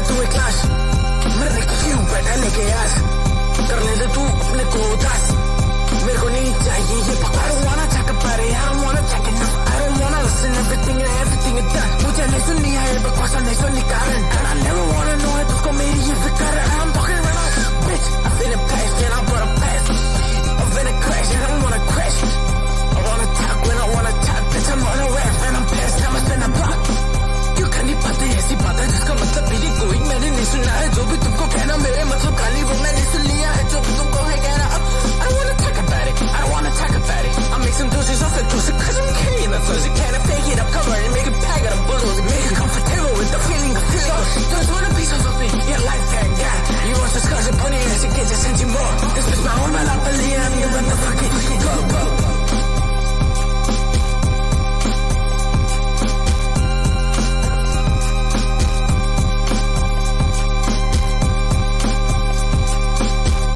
तू एक लाश, मरने को क्यों बैठा लेके यार, करने दे तू अपने को उदास, मेरे को नहीं चाहिए ये बकवास। I don't wanna talk about it, I don't wanna talk enough, I don't wanna listen to